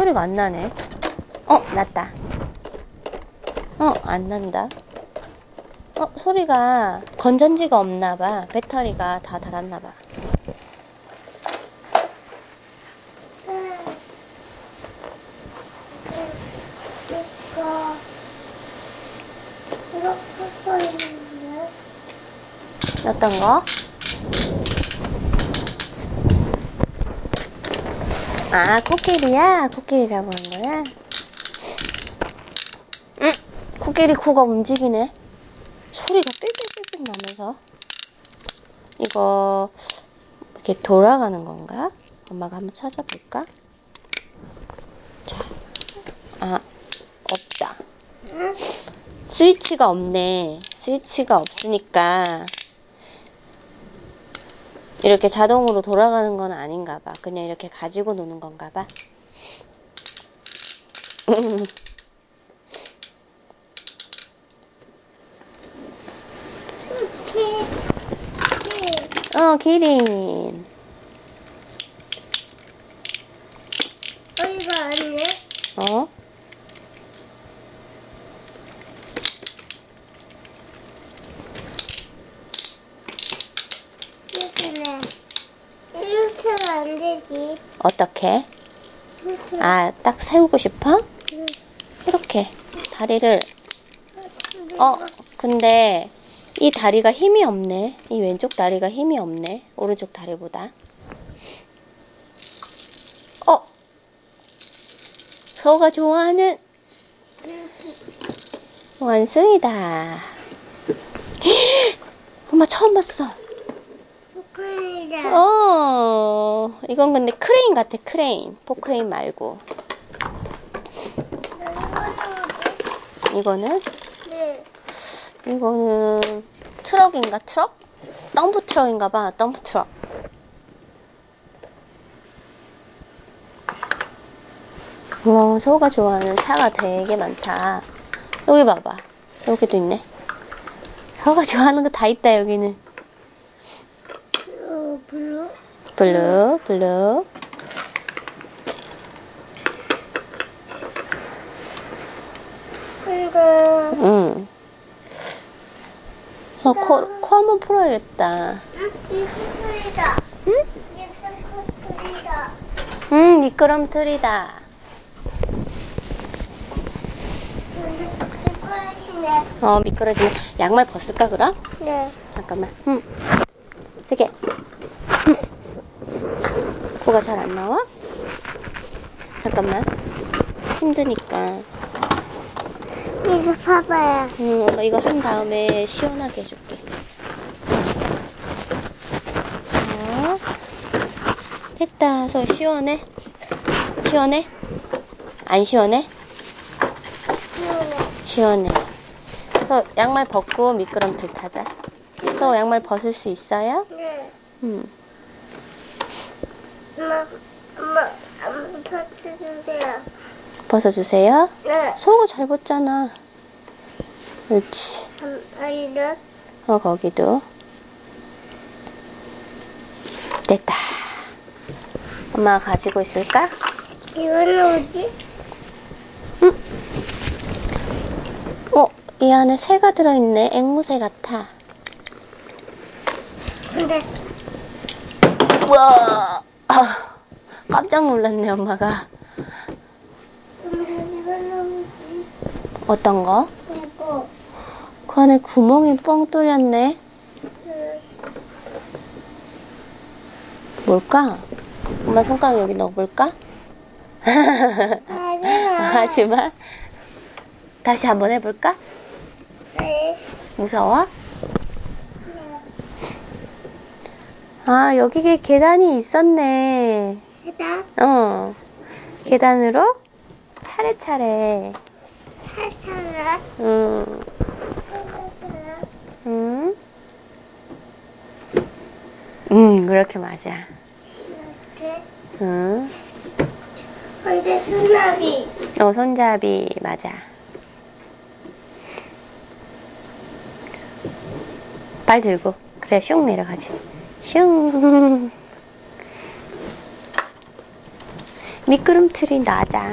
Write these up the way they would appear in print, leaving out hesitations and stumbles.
소리가 안 나네. 났다. 안 난다. 소리가 건전지가 없나봐. 배터리가 다 닳았나봐. 어떤 거? 코끼리야? 코끼리라고 하는 거야? 코끼리 코가 움직이네. 소리가 삑삑삑삑 나면서. 이거 이렇게 돌아가는 건가? 엄마가 한번 찾아볼까? 자, 없다. 스위치가 없네. 스위치가 없으니까 이렇게 자동으로 돌아가는 건 아닌가 봐. 그냥 이렇게 가지고 노는 건가 봐. 기린. 이거 아니야? 이렇게 안 되지. 어떻게? 딱 세우고 싶어? 응. 이렇게 다리를. 근데 이 다리가 힘이 없네. 이 왼쪽 다리가 힘이 없네. 오른쪽 다리보다. 서우가 좋아하는 원숭이다. 엄마 처음 봤어. 포크레인이다. 이건 근데 크레인 같아. 크레인. 포크레인 말고. 이거는? 네. 이거는 트럭인가? 트럭? 덤프 트럭인가 봐. 덤프 트럭. 와, 서우가 좋아하는 차가 되게 많다. 여기 봐봐. 여기도 있네. 서우가 좋아하는 거 다 있다, 여기는. 블루? 블루, 블루. 이거. 응. 코 한번 풀어야겠다. 미끄럼틀이다. 응? 미끄럼틀이다. 응, 미끄럼틀이다. 미끄러지네. 미끄러지네. 양말 벗을까, 그럼? 네. 잠깐만. 세게. 코가 잘 안 나와? 잠깐만. 힘드니까. 이거 봐봐요. 엄마 이거 한 다음에 시원하게 해줄게. 됐다. 서 시원해? 시원해? 안 시원해? 시원해. 서 양말 벗고 미끄럼틀 타자. 서 양말 벗을 수 있어요? 네. 엄마, 벗어주세요. 벗어주세요. 네. 서우가 잘 벗잖아. 그렇지. 아니요. 거기도. 됐다. 엄마가 가지고 있을까? 이거는 뭐지? 이 안에 새가 들어있네. 앵무새 같아. 근데 우와! 깜짝 놀랐네, 엄마가. 이거는 뭐지? 어떤 거? 이거. 그 안에 구멍이 뻥 뚫렸네. 뭘까? 엄마 손가락 여기 넣어볼까? 하지마. 다시 한번 해볼까? 네. 무서워? 여기에 계단이 있었네. 계단? 계단으로 차례차례. 살살라. 그렇게 맞아. 이렇게. 근데 손잡이. 손잡이, 맞아. 발 들고. 그래, 슝 내려가지. 슝. 미끄럼틀이 낮아.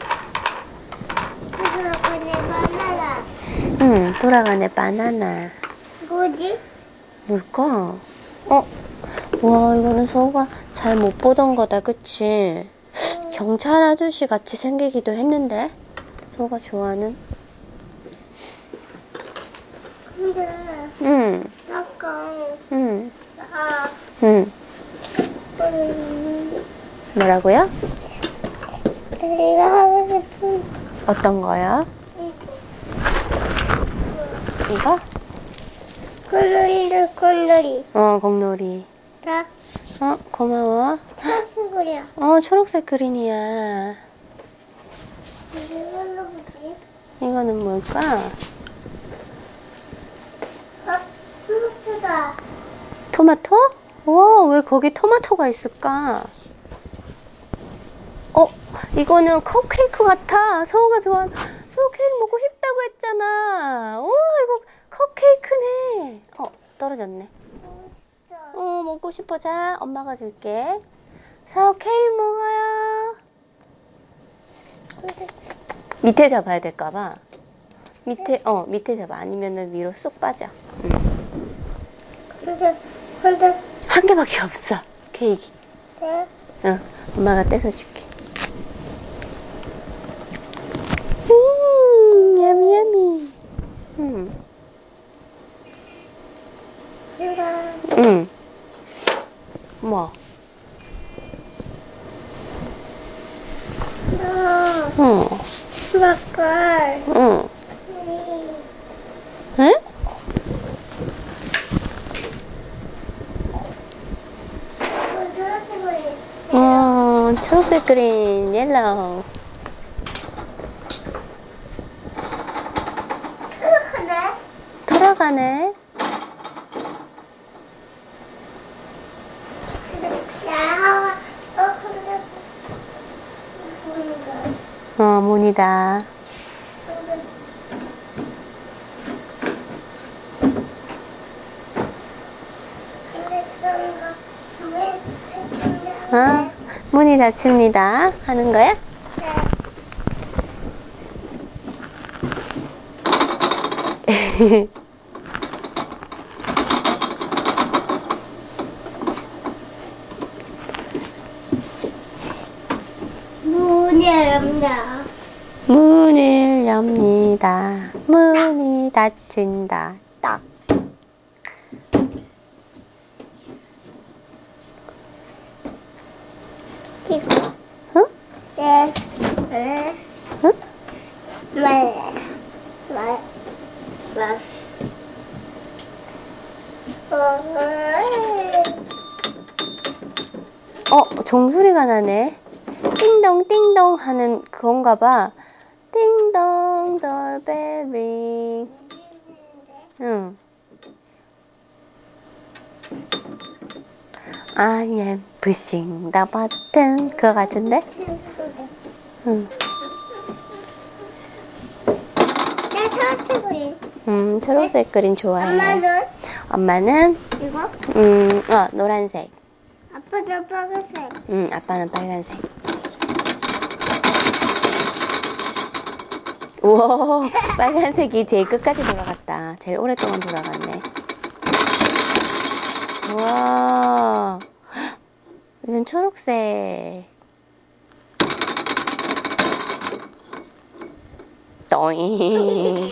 돌아가네 바나나. 응, 돌아가네 바나나. 뭐지? 뭘까? 와, 이거는 서우가 잘 못 보던 거다, 그치? 경찰 아저씨 같이 생기기도 했는데, 서우가 좋아하는. 근데 응, 약간 응, 나 응. 음, 뭐라고요? 내가 하고 싶은 어떤 거요? 이거? 콜로리를 콜로리 공놀이. 다 고마워. 초록색이야. 초록색 그린이야. 이걸로 보지? 이거는 뭘까? 토마토다. 토마토? 와, 왜 거기 토마토가 있을까? 이거는 컵케이크 같아. 서우가 좋아하는, 서우 케이크 먹고 싶다고 했잖아. 이거 컵케이크네. 떨어졌네. 먹고 싶어. 자, 엄마가 줄게. 서우 케이크 먹어요. 밑에 잡아야 될까봐. 밑에 잡아. 아니면은 위로 쏙 빠져. 근데 한 개밖에 없어. 케이크. 네? 엄마가 떼서 줄게. 야미야미. 뭐? 막걸. 응? 초록색 그린, 옐로우. 돌아가네. 문이다. 문이 닫힙니다. 하는 거야? 문을 엽니다. 문이 닫힌다. 딱. 응? 네. 응? 종소리가 나네. 띵동 띵동 하는 그건가 봐. 띵동 돌베리. 응. I am pushing the button. 그거 같은데? 응. 나 초록색 그린. 초록색 그린 좋아해. 엄마는? 이거? 노란색. 아빠는 빨간색. 아빠는 빨간색. 우와, 빨간색이 제일 끝까지 돌아갔다. 제일 오랫동안 돌아갔네. 우와, 이건 초록색. 또잉.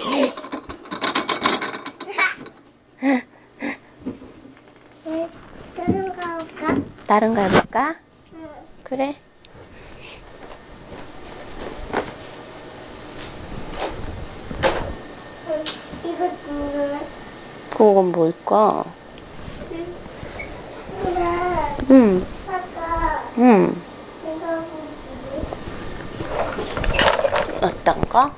다른 거 할까? 다른 거 해볼까? 응. 그래. 이거 그건 뭘까? 근데 아까 내가 어떤 거?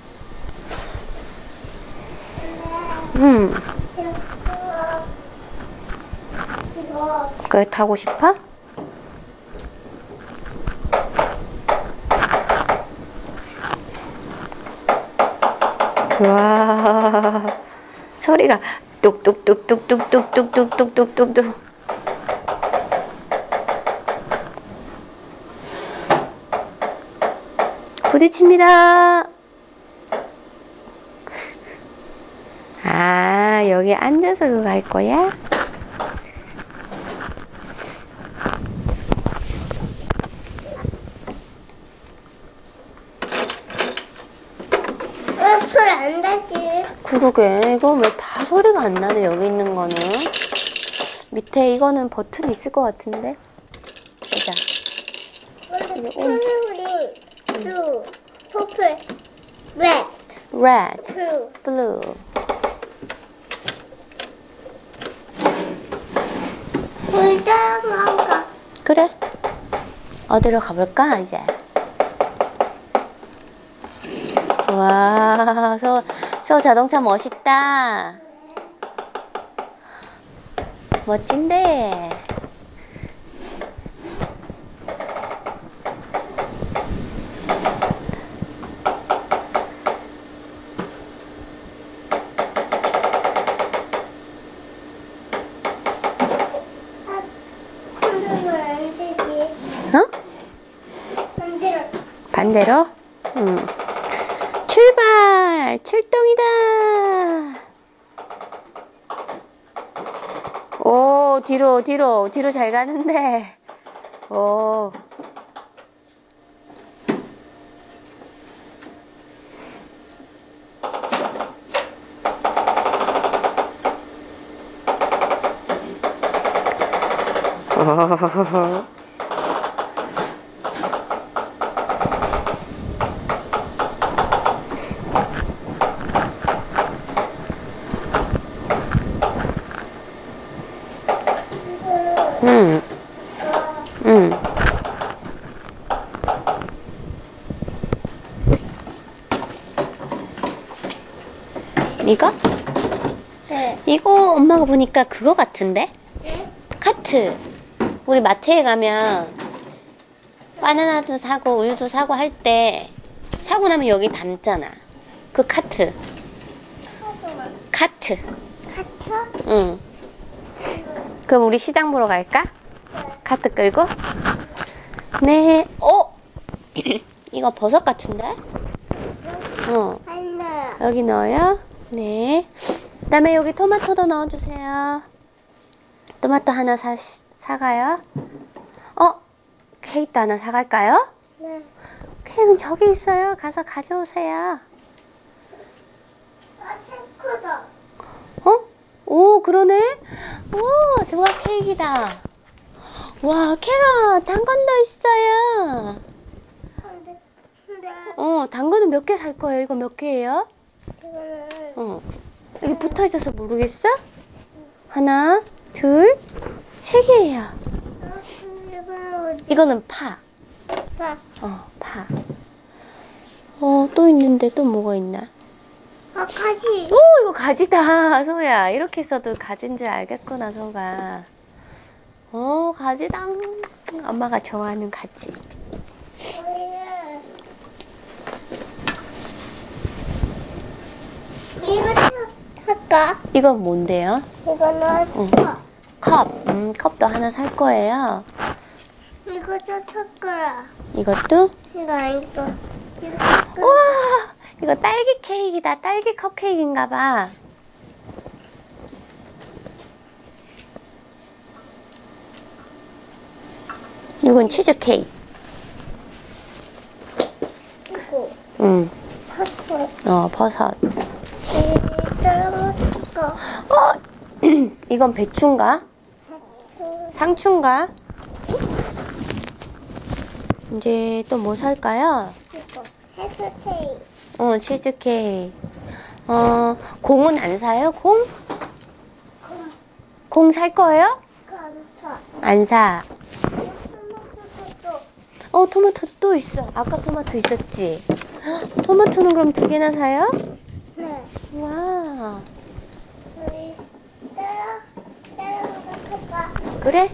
이거 그걸 타고 싶어? 와, 소리가 뚝뚝뚝뚝뚝뚝뚝뚝뚝뚝뚝뚝. 부딪힙니다. 아, 여기 앉아서 그거 할 거야? 소리 안 나지? 그러게, 이거 왜 다 소리가 안 나네, 여기 있는 거는. 밑에 이거는 버튼이 있을 것 같은데. 보자. 원래 푸르리, 블루, 퍼플, 레드, Red, 블루. blue. 우리 따라가. 그래. 어디로 가볼까, 이제? 와, 소 자동차 멋있다. 멋진데. 그러면 안 되지. 어? 반대로. 반대로? 출발! 출동이다! 오, 뒤로 잘 가는데. 오. 이거? 네. 이거 엄마가 보니까 그거 같은데? 네? 카트. 우리 마트에 가면 바나나도 사고 우유도 사고 할 때 사고 나면 여기 담잖아. 그 카트. 카트. 카트? 응. 그럼 우리 시장 보러 갈까? 네. 카트 끌고? 네. 이거 버섯 같은데? 하나. 여기 넣어요? 네. 그 다음에 여기 토마토도 넣어주세요. 토마토 하나 사가요? 케이크도 하나 사갈까요? 네. 케이크는 저기 있어요. 가서 가져오세요. 체크다. 오, 그러네? 오, 조각 케이크이다. 와, 캐럿, 당근도 있어요. 근데 당근은 몇 개 살 거예요? 이거 몇 개예요? 이거는 여기 붙어 있어서 모르겠어? 하나, 둘, 세 개예요. 이거는 파. 파. 또 있는데 또 뭐가 있나? 가지. 오, 이거 가지다, 소야. 이렇게 써도 가지인 줄 알겠구나, 소가. 가지다. 엄마가 좋아하는 가지. 이거 할까? 이건 뭔데요? 이거는 컵. 컵도 하나 살 거예요. 이것도 살 거야. 이것도? 이거 아니고. 우와! 이거 딸기 케이크이다. 딸기 컵케이크인가 봐. 이건 치즈 케이크. 이거. 응. 버섯. 버섯. 이거. 이건 배추인가? 상추인가? 이제 또 뭐 살까요? 이거. 해수 케이크. 치즈 케이크. 공은 안 사요? 공? 공 살 거예요? 안 사. 토마토도 또 있어. 아까 토마토 있었지? 토마토는 그럼 2개나 사요? 네. 와. 우리 따라갈까? 그래?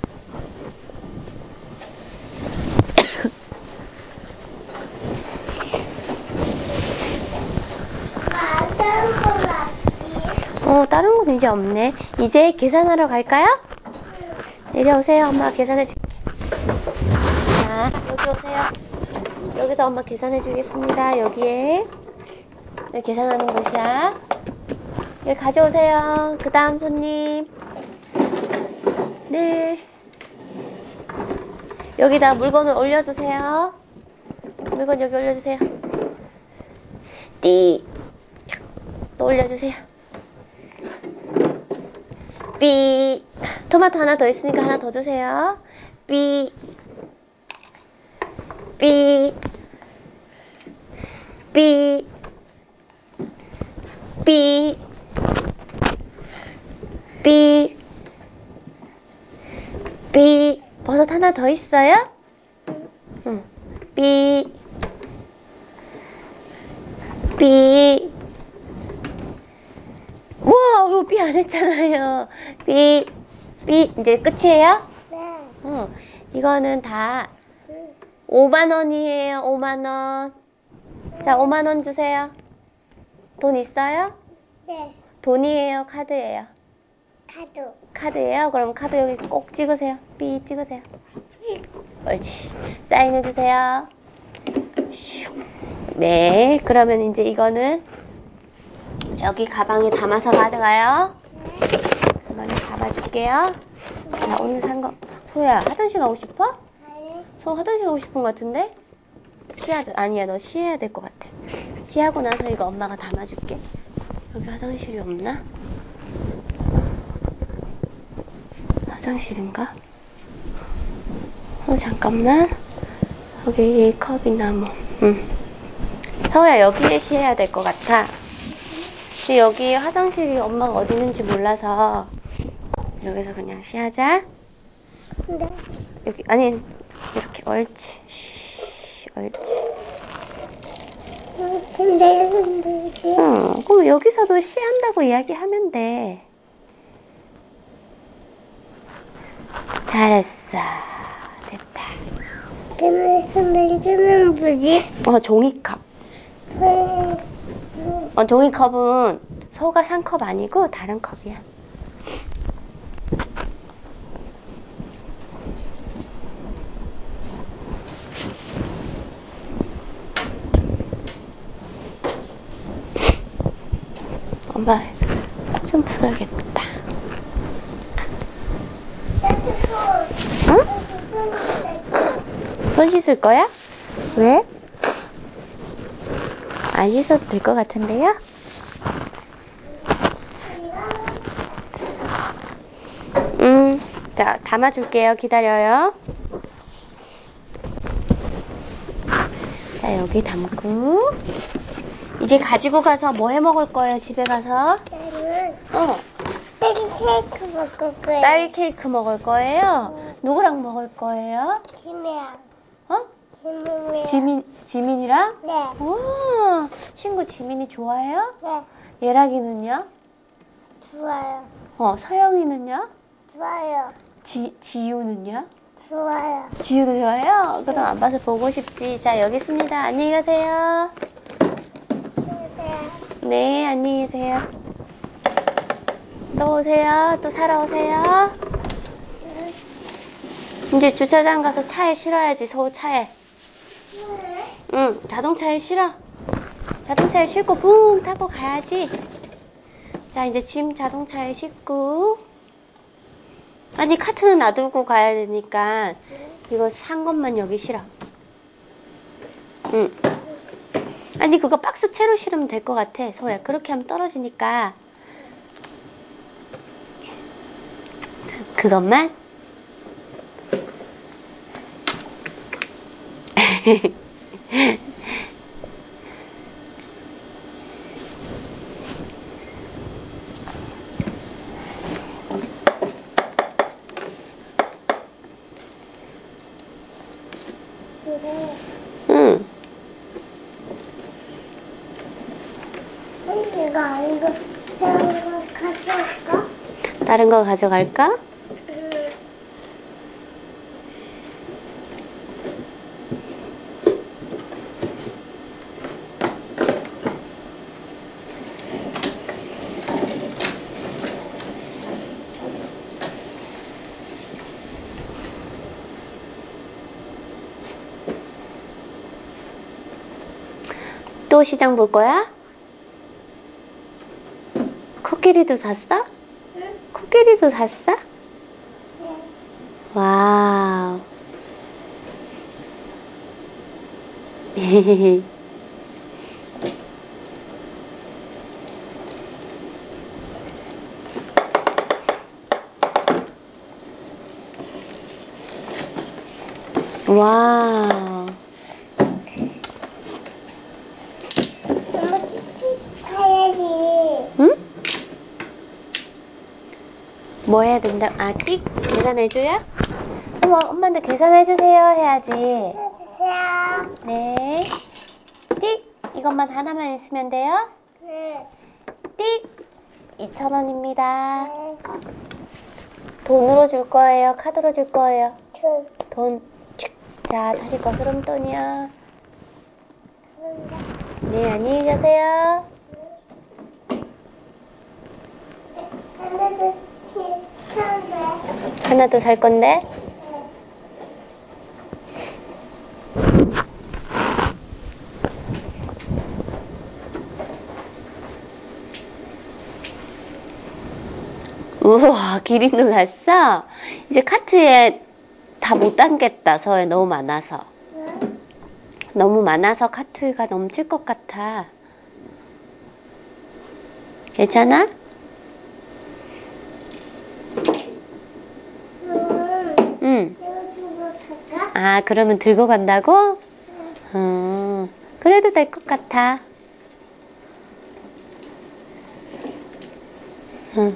다른 거 맞지? 다른 건 이제 없네. 이제 계산하러 갈까요? 내려오세요. 엄마가 계산해 줄게. 자, 여기 오세요. 여기다 엄마 계산해 주겠습니다. 여기에. 여기 계산하는 곳이야. 여기 가져오세요. 그 다음 손님. 네. 여기다 물건을 올려주세요. 물건 여기 올려주세요. 띠. 또 올려주세요. 삐. 토마토 하나 더 있으니까 하나 더 주세요. 삐. 삐. 삐. 삐. 삐. 삐. 버섯 하나 더 있어요? 응. 삐. 삐. 우와, 이거 삐 안 했잖아요. 삐. 삐. 이제 끝이에요? 네. 응. 이거는 다 5만원이에요. 5만원. 자, 5만원 주세요. 돈 있어요? 네. 돈이에요? 카드예요? 카드. 카드예요? 그럼 카드 여기 꼭 찍으세요. 삐 찍으세요. 옳지. 사인해주세요. 네, 그러면 이제 이거는 여기 가방에 담아서 가져가요. 가방에 담아줄게요. 자, 오늘 산 거. 소야, 화장실 가고 싶어? 아니. 소 화장실 가고 싶은 거 같은데? 쉬하자. 아니야, 너 쉬해야 될 것 같아. 쉬하고 나서 이거 엄마가 담아줄게. 여기 화장실이 없나? 화장실인가? 잠깐만. 여기 이 컵이나 뭐. 서우야, 여기에 쉬해야 될 것 같아. 근데 여기 화장실이 엄마가 어디 있는지 몰라서 여기서 그냥 쉬하자. 네. 여기, 아니, 이렇게, 옳지. 쉬, 옳지. 근데 뭐지? 그럼 여기서도 쉬한다고 이야기하면 돼. 잘했어. 됐다. 근데 이거는 뭐지? 종이컵. 종이컵은 서우가 산 컵 아니고 다른 컵이야. 엄마 좀 풀어야겠다. 응? 손 씻을 거야? 왜? 안 씻어도 될 것 같은데요? 자, 담아줄게요. 기다려요. 자, 여기 담고. 이제 가지고 가서 뭐 해 먹을 거예요, 집에 가서? 나는 딸기 케이크 먹을 거야. 딸기 케이크 먹을 거예요? 누구랑 먹을 거예요? 김이랑. 지민이랑? 지민이랑? 네. 오, 친구 지민이 좋아해요? 네. 예락이는요? 좋아요. 서영이는요? 좋아요. 지유는요? 좋아요. 지유도 좋아해요? 그럼 안 봐서 보고 싶지. 자, 여기 있습니다. 안녕히 가세요. 네, 안녕히 계세요. 또 오세요. 또 사러 오세요. 이제 주차장 가서 차에 실어야지. 서우 차에. 응, 자동차에 실어. 자동차에 싣고 붕 타고 가야지. 자, 이제 짐 자동차에 싣고. 아니, 카트는 놔두고 가야 되니까 이거 산 것만 여기 실어. 응. 아니, 그거 박스 채로 실으면 될 것 같아. 서우야, 그렇게 하면 떨어지니까. 그것만? 응. 이거 아니고 다른 거 가져올까? 다른 거 가져갈까? 또 시장 볼 거야? 코끼리도 샀어? 응? 코끼리도 샀어? 응. 와우. 와우. 엄마 치킨 사야지. 응? 뭐 해야 된다? 아, 띡? 계산해줘요? 어머, 엄마한테 계산해주세요 해야지. 해요. 네. 띡! 이것만 하나만 있으면 돼요? 네. 띡! 2,000원입니다. 네. 돈으로 줄 거예요? 카드로 줄 거예요? 저, 돈. 칙. 자, 다시 거스름돈이요. 네, 안녕히 가세요. 하나도 사는데. 하나 더 살 건데? 우와, 기린도 샀어? 이제 카트에 다 못 담겠다, 서에 너무 많아서. 응? 너무 많아서 카트가 넘칠 것 같아. 괜찮아? 응. 이거 주고 갈까? 아, 그러면 들고 간다고? 응. 그래도 될 것 같아. 응.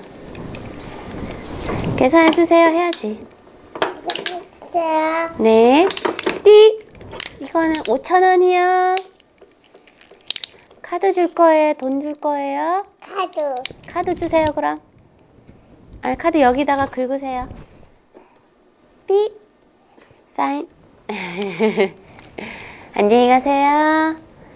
계산해주세요 해야지. 주세요. 네. 띠! 이거는 5,000원이요. 카드 줄 거예요? 돈 줄 거예요? 카드. 카드 주세요, 그럼. 아, 카드 여기다가 긁으세요. 삐! 사인. 안녕히 가세요.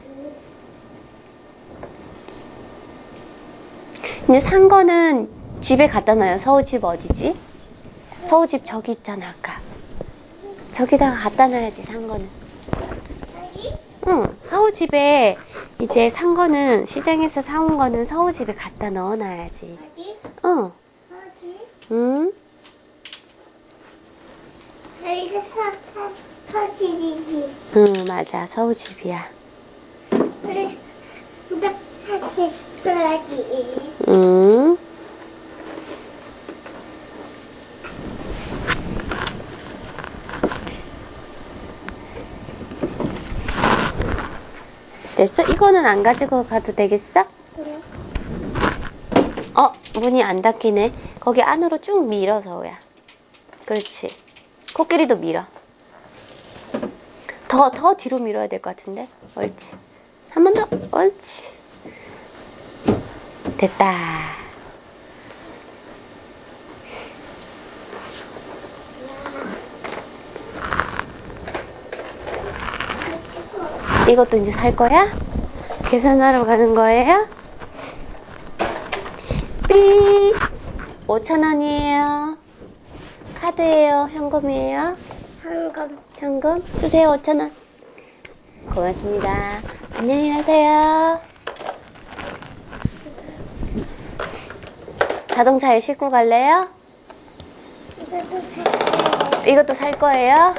이제 산 거는 집에 갖다 놔요. 서우집 어디지? 서우집 저기 있잖아, 아까. 저기다가 갖다 놔야지, 산 거는. 여기? 응, 서우집에 이제 산 거는, 시장에서 사온 거는 서우집에 갖다 넣어놔야지. 여기? 응, 어디? 응? 여기가 서집이지. 응, 맞아. 서우집이야. 그래, 나 같이 놀아야지. 응. 됐어? 이거는 안 가지고 가도 되겠어? 그래. 문이 안 닫히네. 거기 안으로 쭉 밀어, 서우야. 그렇지. 코끼리도 밀어. 더 뒤로 밀어야 될 것 같은데? 옳지. 한 번 더. 옳지. 됐다. 이것도 이제 살 거야? 계산하러 가는 거예요? 삐! 5,000원이에요. 카드예요? 현금이에요? 황금. 현금? 주세요, 5,000원. 고맙습니다. 안녕히 가세요. 자동차에 싣고 갈래요? 이것도 샀어요. 이것도 살 거예요?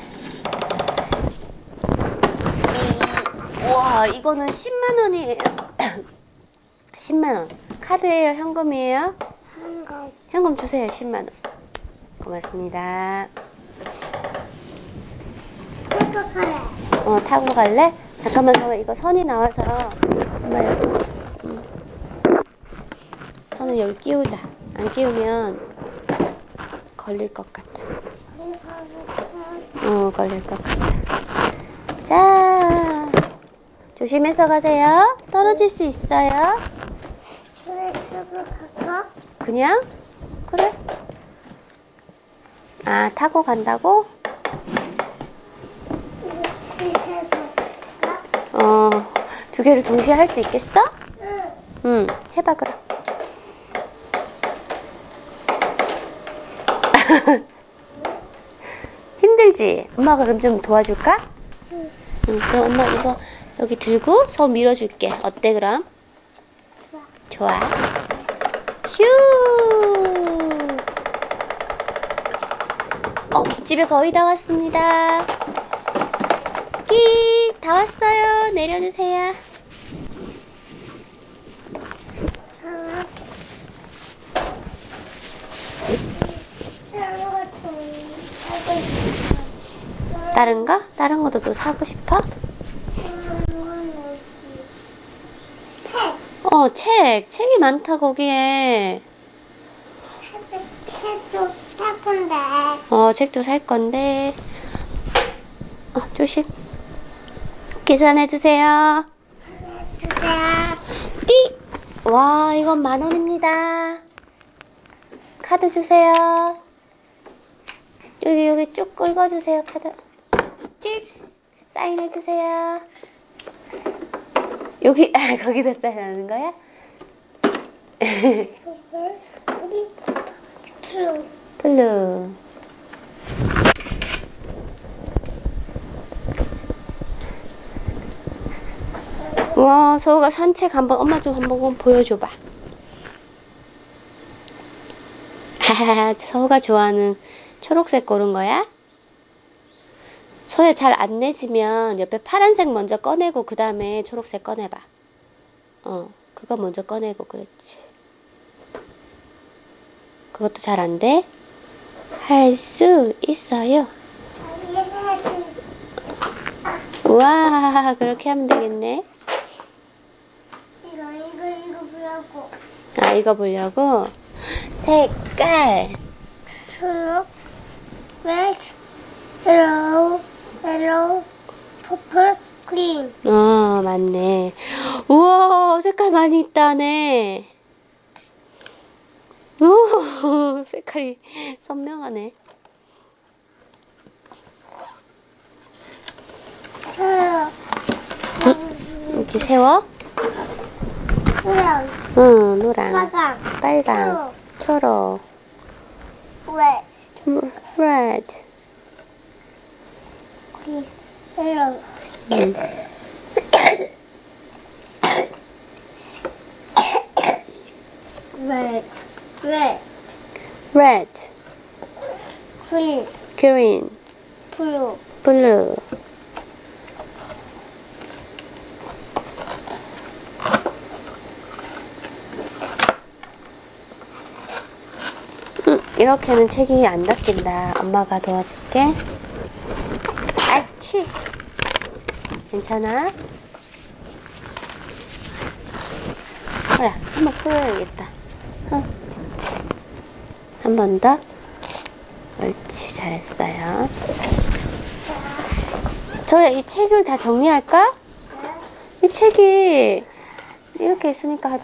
와, 이거는 10만원이에요. 10만원. 카드예요? 현금이에요? 황금. 현금 주세요, 10만원. 고맙습니다. 이거 가래. 타고 갈래? 잠깐만, 저 이거 선이 나와서. 엄마 여기. 선을 여기 끼우자. 안 끼우면 걸릴 것 같아. 걸릴 것 같아. 자, 조심해서 가세요. 떨어질 수 있어요. 그래, 타고 갈까? 그냥? 그래. 아, 타고 간다고? 이거 갈까? 두 개를 동시에 할 수 있겠어? 응. 응, 해봐, 그럼. 힘들지? 엄마가 그럼 좀 도와줄까? 응. 응, 그럼 엄마 이거 여기 들고 서우 밀어줄게. 어때 그럼? 좋아. 휴. 집에 거의 다 왔습니다. 끽, 다 왔어요. 내려주세요. 다른 거? 다른 것도 또 사고 싶어? 책이 많다, 거기에. 책도 살 건데. 책도 살 건데. 조심. 계산해주세요. 띠! 와, 이건 10,000원입니다. 카드 주세요. 여기 쭉 긁어주세요, 카드. 찍! 사인해주세요. 여기, 거기다 사인하는 거야? 블루. 와, 서우가 산책 엄마 좀 한번 보여줘봐. 서우가 좋아하는 초록색 고른 거야? 서우야, 잘 안 내지면 옆에 파란색 먼저 꺼내고 그 다음에 초록색 꺼내봐. 그거 먼저 꺼내고. 그렇지. 그것도 잘 안 돼? 할 수 있어요. 우와, 그렇게 하면 되겠네. 이거 보려고. 이거 보려고? 색깔. 초록, red, yellow, purple, green. 맞네. 우와, 색깔 많이 있다네. 오, 색깔이 선명하네. 이렇게 세워? 노랑, 노랑, 빨강, 초록, red, yellow. red, green, green, blue. 이렇게는 책이 안 닦인다. 엄마가 도와줄게. 아치. 괜찮아? 한번 풀어야겠다. 한 번 더. 옳지, 잘했어요. 저야 이 책을 다 정리할까? 이 책이 이렇게 있으니까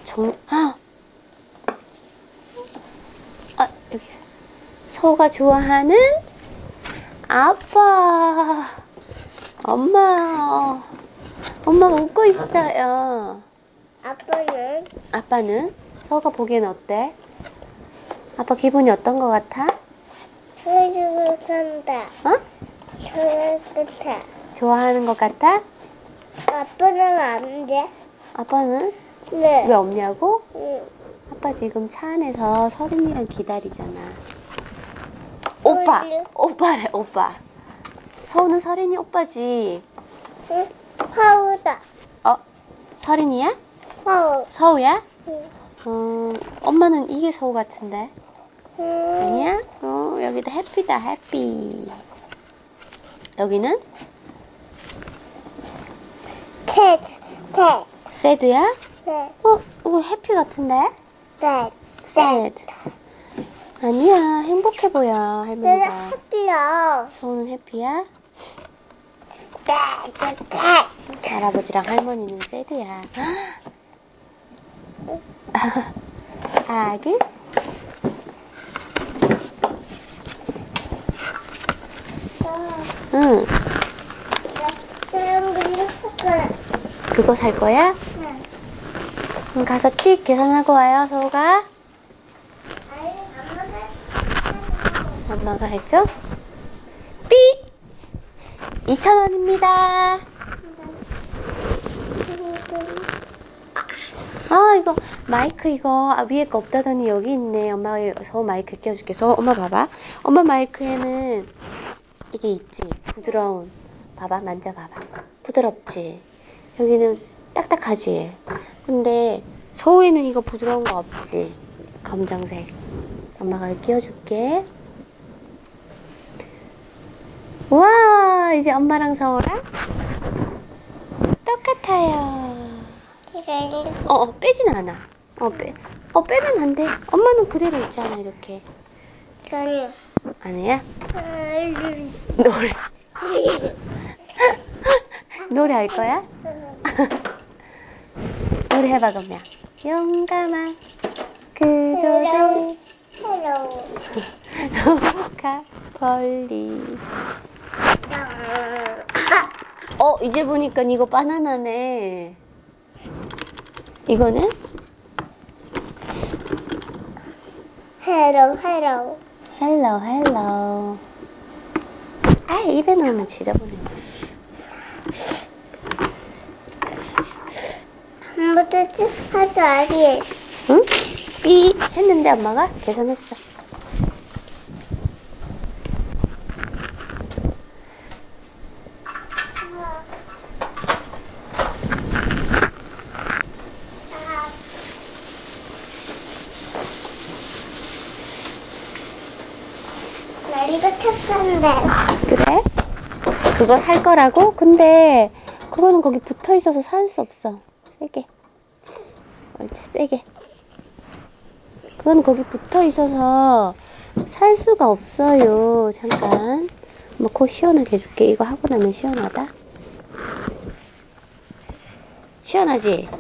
여기. 서우가 좋아하는 아빠. 엄마가 웃고 있어요. 아빠는? 서우가 보기엔 어때? 아빠 기분이 어떤 것 같아? 초록을 산다. 초록 같아. 좋아하는 것 같아? 아빠는 안 돼. 아빠는? 네. 왜 없냐고? 응. 아빠 지금 차 안에서 서린이랑 기다리잖아. 오빠! 어디? 오빠래, 오빠. 서우는 서린이 오빠지. 응? 화우다. 서린이야? 화우. 서우야? 응. 엄마는 이게 서우 같은데. 응. 아니야? 여기도 해피다, 해피. 여기는? 새드야? 네. 이거 해피 같은데? 네. sad. 아니야, 행복해 보여, 할머니가. 해피야. 서우는 해피야? 할아버지랑 할머니는 새드야. 아기? 응. 그거 살 거야? 네. 그럼 가서 띡 계산하고 와요, 서우가. 엄마가 해줘? 삐! 2,000원입니다. 마이크 이거 위에 거 없다더니 여기 있네. 엄마가 서 마이크 끼워줄게. 엄마 봐봐. 엄마 마이크에는 이게 있지. 부드러운. 봐봐. 만져봐봐. 부드럽지. 여기는 딱딱하지. 근데 서우에는 이거 부드러운 거 없지. 검정색. 엄마가 여기 끼워줄게. 와, 이제 엄마랑 서우랑 똑같아요. 빼진 않아. 빼면 안 돼. 엄마는 그대로 있잖아, 이렇게. 아니야? 노래. 노래 할 거야? 노래 해봐, 그러면. 용감한 그조들. 로카 벌리. 이제 보니까 이거 바나나네. 이거는? hello. 입에 넣으면 지저분해. 한번도 하지 아니에요. 응? 삐 했는데 엄마가 계산했어. 머리가 탔었는데. 그래? 그거 살 거라고? 근데 그거는 거기 붙어 있어서 살 수 없어. 세게. 옳지, 세게. 그건 거기 붙어 있어서 살 수가 없어요. 잠깐. 뭐 코 시원하게 해줄게. 이거 하고 나면 시원하다. 시원하지?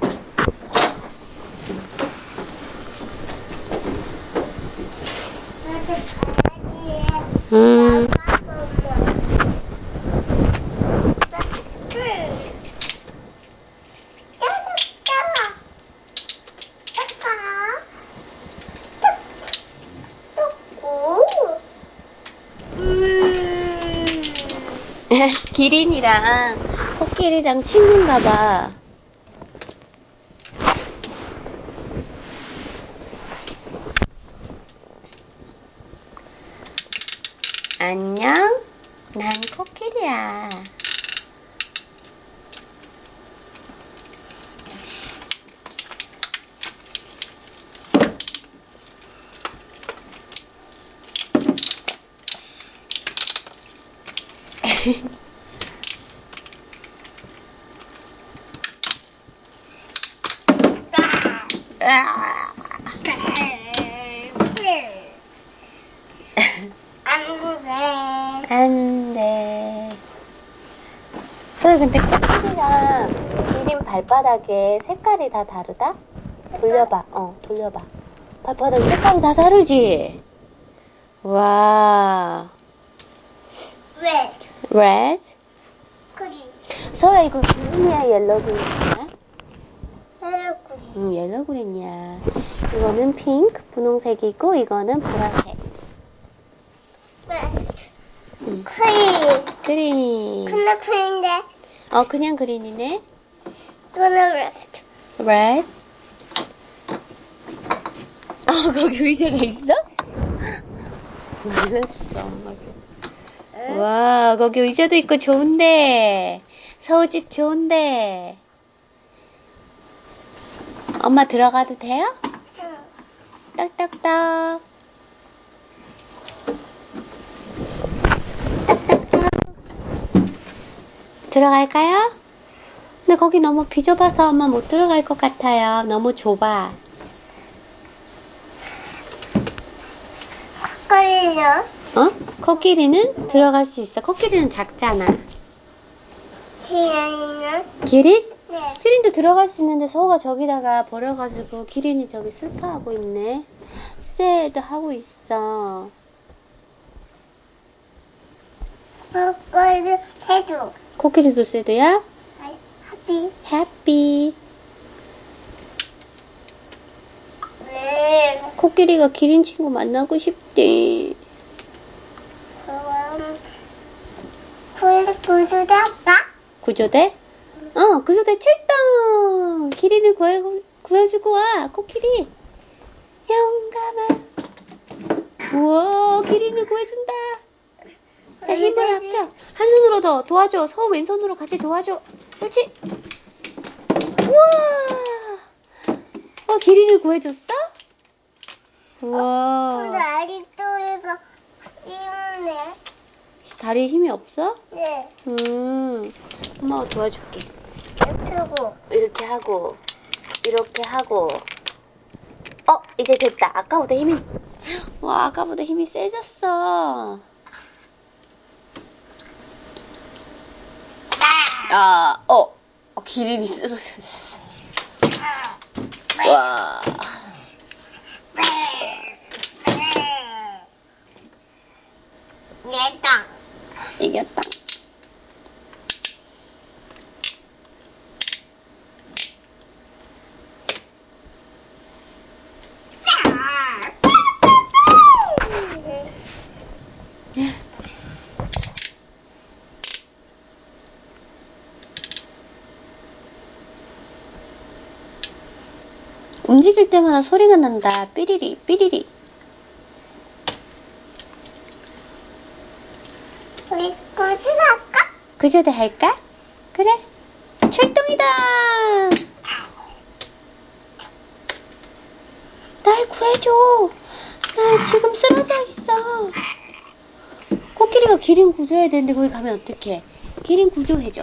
기린이랑 코끼리랑 친구인가 봐. 안녕, 난 코끼리야. 안 돼. 소희, 근데 코끼리랑 기린 발바닥에 색깔이 다 다르다? 돌려봐. 돌려봐. 발바닥 색깔이 다 다르지? 와. Red? 소희야, 이거 그린이야, 옐로우 그린이야? 옐로우 그린이야. 이거는 핑크, 분홍색이고, 이거는 보라색. 그린. 근데 그린데. 그냥 그린이네. 그는 Red? 거기 의자가 있어? 몰랐어, 엄마가. 와, 거기 의자도 있고 좋은데. 서우집 좋은데. 엄마 들어가도 돼요? 딱딱딱. 딱딱딱. 들어갈까요? 근데 거기 너무 비좁아서 엄마 못 들어갈 것 같아요. 너무 좁아. 거리요? 코끼리는 들어갈 수 있어. 코끼리는 작잖아. 기린이는? 기린? 네. 기린도 들어갈 수 있는데 서우가 저기다가 버려가지고 기린이 저기 슬퍼하고 있네. 새도 하고 있어. 거리 해줘. 코끼리도 새드야? 해피. 네. 코끼리가 기린 친구 만나고 싶대. 그럼 구조대 할까? 구조대? 구조대 출동! 기린을 구해주고 와. 코끼리. 용감한. 우와, 기린을 구해준다. 자, 힘을 합쳐. 한 손으로 더 도와줘. 서우 왼손으로 같이 도와줘. 그렇지. 우와. 기린을 구해줬어? 우와. 근데 아직도 힘내. 다리에 힘이 없어? 네. 엄마가 도와줄게. 이렇게 이렇게 하고. 하고, 이렇게 하고. 이제 됐다. 아까보다 힘이 세졌어. 기린이 쓰러졌어. 와. 이겼다. 움직일 때마다 소리가 난다. 삐리리, 삐리리. 우리 고생할까? 구조대 할까? 그래. 출동이다. 날 구해줘. 나 지금 쓰러져 있어. 코끼리가 기린 구조해야 되는데 거기 가면 어떡해. 기린 구조해줘.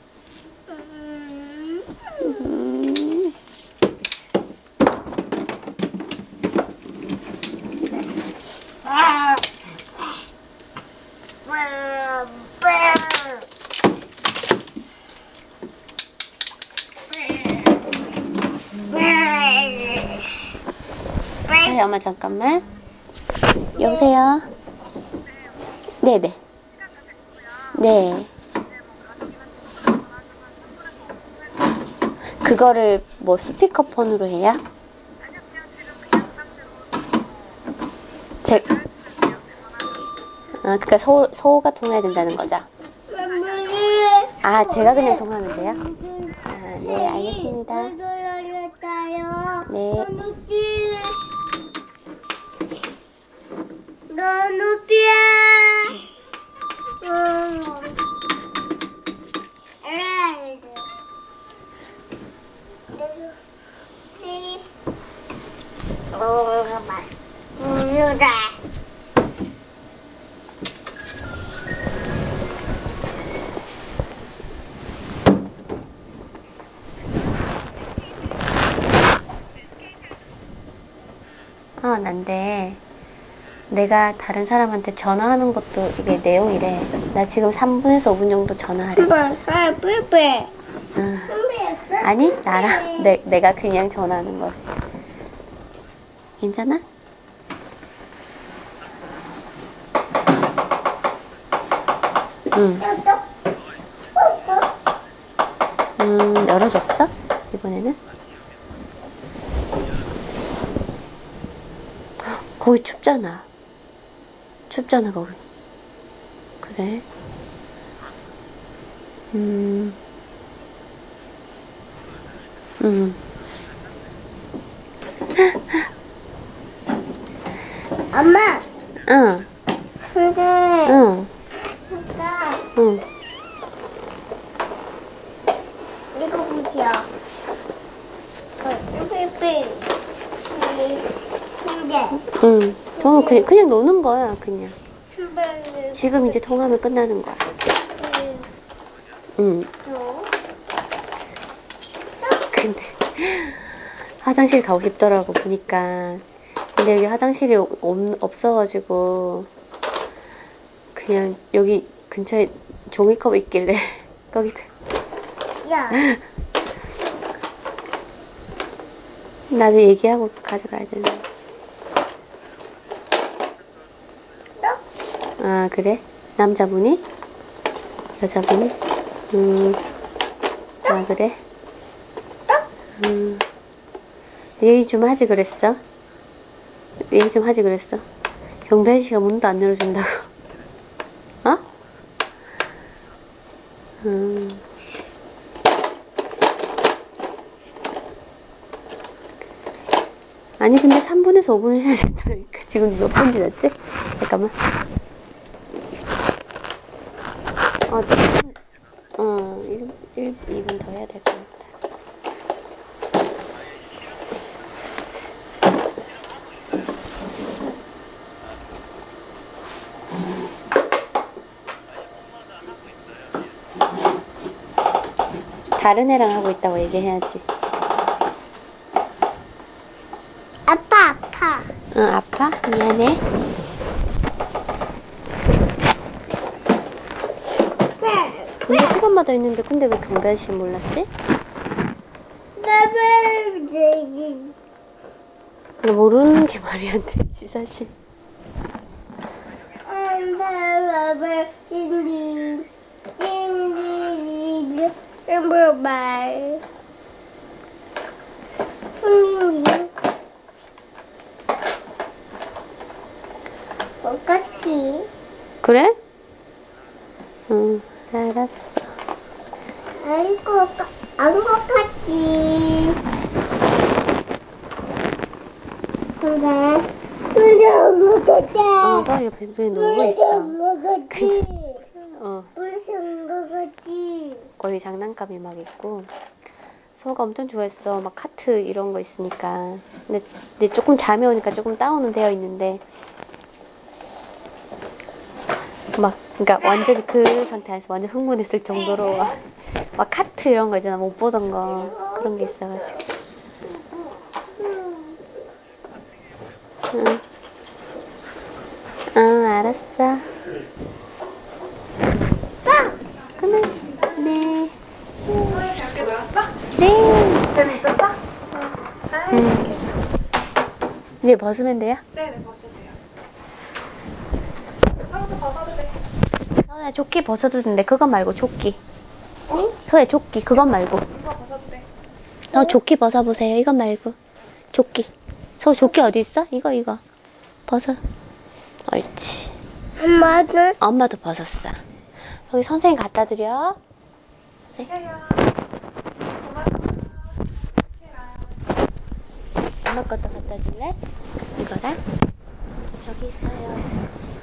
자, 엄마 잠깐만. 여보세요? 네네. 네. 그거를 뭐 스피커폰으로 해야? 그러니까 서우가 통화해야 된다는 거죠? 제가 그냥 통화하면 돼요? 네, 알겠습니다. 네. 너무 피해. 난데 내가 다른 사람한테 전화하는 것도 이게 내용이래. 나 지금 3분에서 5분 정도 전화하래. 아니, 나랑 내가 그냥 전화하는 거야. 괜찮아? 열어줬어? 이번에는? 거기 춥잖아. 거기. 그래? 엄마. 응. 근데. 응. 응. 이거 보세요. 응. 저는 그냥 노는 거야, 그냥. 지금 이제 통화하면 끝나는 거야. 응. 근데 화장실 가고 싶더라고 보니까. 근데 여기 화장실이 없어가지고 그냥 여기 근처에 종이컵 있길래 거기다. 야. 나도 얘기하고 가져가야 되는데. 그래? 남자분이? 여자분이? 그래? 얘기 좀 하지 그랬어? 경배 씨가 문도 안 열어준다고. 어? 아니 근데 3분에서 5분을 해야 된다니까. 지금 몇 분 지났지? 잠깐만. 2분 더 해야 될 것 같다. 다른 애랑 하고 있다고 얘기해야지. 아파. 응, 아파? 미안해. 근데 시간마다 있는데 근데 왜 경별실 몰랐지? 근데 모르는 게 말이 안 되지 사실. 똑같지? 그래? 응, 알았어. 안 똑같지. 근데 안 똑같다. 서희 옆에 눈에 놀고 있어. 무슨 거 같지? 거의 장난감이 막 있고. 서호가 엄청 좋아했어. 막 카트 이런 거 있으니까. 근데 조금 잠이 오니까 조금 다운은 되어 있는데. 그러니까 완전히 그 상태에서 완전 흥분했을 정도로 막 카트 이런 거 있잖아. 못 보던 거. 그런 게 있어가지고. 응, 알았어. 그래. 네. 잘 놀았어? 네. 재밌었어? 이제 벗으면 돼요? 네네, 벗어도 돼요. 한번더 벗어도 돼. 서야 조끼 벗어도 된대. 그거 말고 조끼. 응? 서야 조끼. 그건 말고. 이거 벗어도 돼. 조끼 벗어보세요. 이건 말고. 조끼. 조끼 어디 있어? 이거. 벗어. 옳지. 엄마는? 엄마도 벗었어. 여기 선생님 갖다 드려. 주세요. 고마워. 해라. 엄마 것도 갖다 줄래? 이거랑. 여기 있어요.